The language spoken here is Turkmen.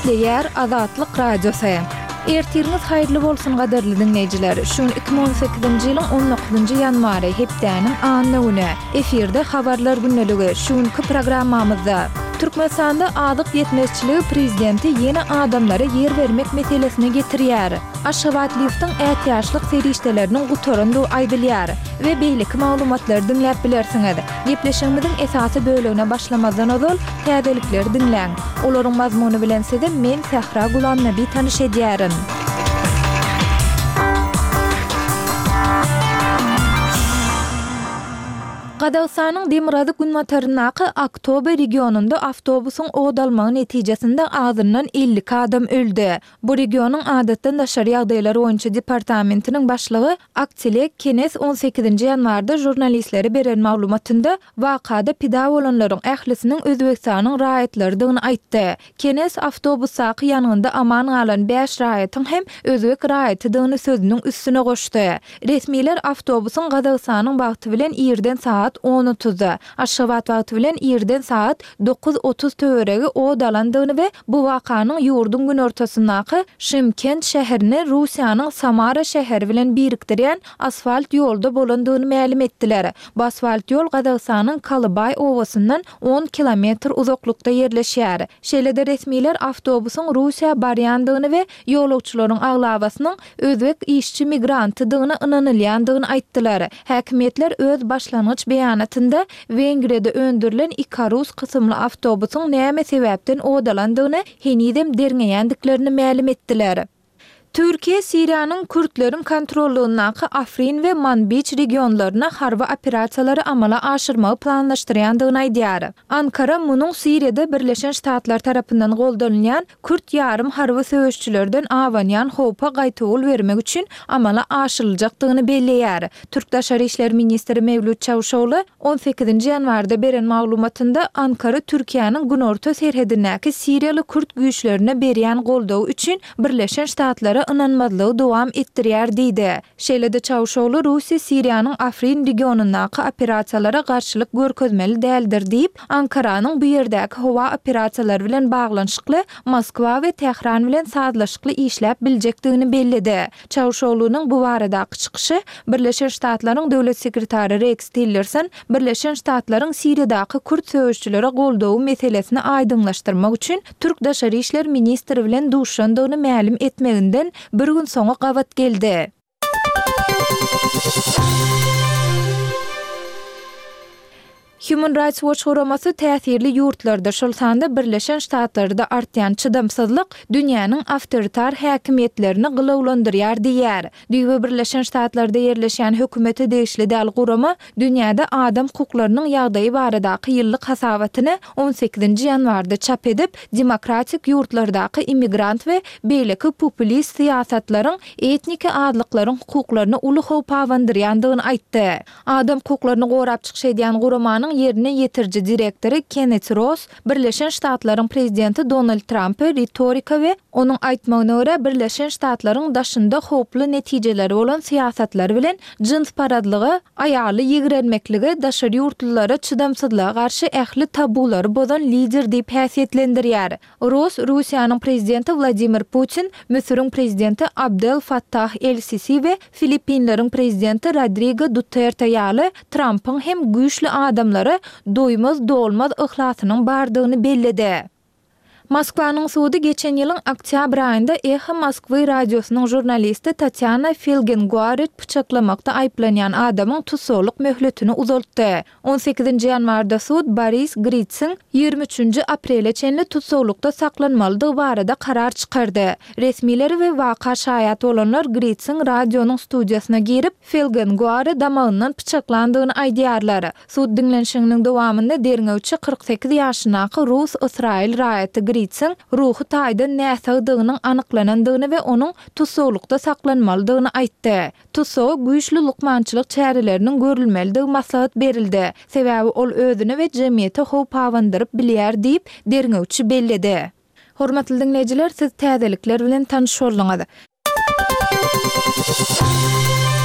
Editleyer Azatlyk Radiosu. Ertiriniz hayırlı bolsun gaderli dinleyijiler. Şun 2018-nji ýylyň 19-njy ýanwary hepdäniň anyny güne. Eferde habarlar günneligi. Şunky programmamyzda Türkmenistanda adyk ýetmezçiligi prezidenti ýene adamlara yer bermek meselesine getirýär. Aşgabat liftiň ätýaşlyk serişdeleriniň gutaryndy aýdylýar we beýleki maglumatlary dinläp bilersiňiz. Gepleşigimiziň esasy bölegine başlamazdan ozal täzelikler dinläň. Olaryň mazmuny bilen size men Sahra Gulamnaby tanyş edýärim. Qadağıstanın Demirady Günmataryndaky Aktober regionunda awtobusyň oğdalmagy netijesinde azyndan 50 adam öldü. Bu regionyň adatdan daşary ýagdaýlary boýunça departamentiniň başlygy Akçelek Kenes 18-nji ýanwarda jurnalistlere beren maglumatynda wakada pida bolanlaryň ählisiniň Özbekistanyň raýatlarydygyny aýtdy. Kenes awtobusaky ýanynda aman galan 5 raýatyň hem özbek raýatydygyny sözüniň üstüne goşdy. Resmiler awtobusyň Qadağıstanyň bagty bilen ýerden saat 10:30, Aşgabat wagty bilen ýerden saat 9:30 töweregi oğdalandygyny we bu wakanyň ýurdun gün ortasyndaky Şymkent şäherini Russiýanyň Samara şäheri bilen birikdirýän asfalt ýolda bolandygyny ma'lum etdiler. Bu asfalt ýol Qadağıstanyň Kalybay owasyndan 10 kilometr uzaklykda ýerleşýär. Şeýle-de resmiler awtobusyň Russiýa barýandygyny we ýolagçylaryň aglabasynyň özbek işçi migrantydygyny ynanylýandygyny aýtdylar. Häkimetler öz başlangıç beýanatynda Wengriýada öndürilen Ikarus kysymly awtobusyň näme sebäpden oğdalandygyny henidem derňeýändiklerini ma'lum etdiler. Türkiýe Siriýanyň Kürtleriň kontrollugynaky Afrin we Manbij regionlaryna harby operasiýalary amala aşyrmagy planlaşdyrýandygyny aýdýar. Ankara munyň Siriýada Birleşen Ştatlar tarapyndan goldanylýan Kürt ýarym harby söwüşçilerden awanýan howpa gaýtygul bermek üçin amala aşyryljakdygyny belleýär. Türk Daşary işler ministri Mevlüt Çavuşoğlu 18-nji ýanwarda beren maglumatynda Ankara Türkiýanyň günorta serhedindäki Siriýaly Kürt güýçlerine berýän goldawy üçin Birleşen Ştatlar ynanmazlygy dowam etdirýär diýdi. Şeýle-de Çavuşoğlu Russiýa Siriýanyň Afrin regionundaky operasiýalara garşylyk görkezmeli däldir diýip, Ankaranyň bu ýerdäki howa operasiýalary bilen baglanşykly Moskwa we Tehran bilen sazlaşykly işläp biljekdigini bellidi. Çavuşoğlunyň bu baradaky çykyşy Birleşen Ştatlaryň döwlet sekretary Rex Tillerson Birleşen Ştatlaryň Siriýadaky Kürt söwüşçilere goldawy meselesini aýdyňlaşdyrmak üçin Türk Daşary işler ministri bilen duşandygyny ma'lum etmeginden bir gün soňra gabat geldi. Human Rights Watch guramasy täsirli ýurtlarda şolsanda Birleşen Ştatlarda artýan çydamsızlyk dünýäniň awtoritar häkimetlerini gylawlandyrýar diýär. Diýip Birleşen Ştatlarda ýerleşýän hökümeti degişli däl gurama dünýäde adam hukuklarynyň ýagdaýy baradaky ýyllyk hasabatyny 18-nji ýanwarda çap edip, demokratik ýurtlardaky immigrant we beýleki populist siýasatlaryň etniki adlyklaryň hukuklaryny uly howpawandyrýandygyny aýtdy. Adam hukuklaryny gorap çykşaýan guramanyň yerine yetirci direktori Kenneth Ross, Birleşen Ştatlaryň prezidenti Donald Trump'y retorika we onuň aýtmagyna görä Birleşen Ştatlaryň daşynda howply netijeleri bolan siýasatlary bilen jins paradlygy, aýaly ýigrenmekligi daşary ýurtlylara çydamsızlyğa garşy ähli tabulary bozan lider diýip häsiýetlendirýär. Ross, Russiýanyň prezidenti Vladimir Putin, Misiriň prezidenti Abdel Fattah el-Sisi we Filipinleriň prezidenti Rodrigo Duterte ýaly Trump'yň hem güýçli adamlary doýmaz dolmaz ıhlasynyň bardygyny belledi. Moskwanyň sudy geçen ýylyň oktýabr aýynda Echo Moskwy radiosynyň jurnalisti Tatyana Felgenguaret pyçaklamakda aýplanýan adamyň tutsagluk möhletini uzaltdy. 18-nji ýanwarda sud Boris Gritsyn 23-nji aprele çenli tutsaglukda saklanmalydygy barada karar çykardy. Resmiler we waka şaýat bolanlar Gritsyn radionyň studiýasyna girip Felgenguaret damagyndan pyçaklandygyny aýdýarlar. Sud dinlenşiginiň dowamynda derňewçi 48 ýaşyndaky Rus Israil raýaty Gritsyn ruhy taýda näsagdygynyň anyklanandygyny we onuň tutsaglukda saklanmalydygyny aýtdy. Tutsaga güýçli lukmançylyk çäreleriniň görülmelidigi maslahat berildi. Sebäbi ol özüni we jemgyýeti howpawandyryp bilýär diýip derňewçi belledi. Hormatly dinleýijiler, siz täzelikler bilen tanyş boldyňyz.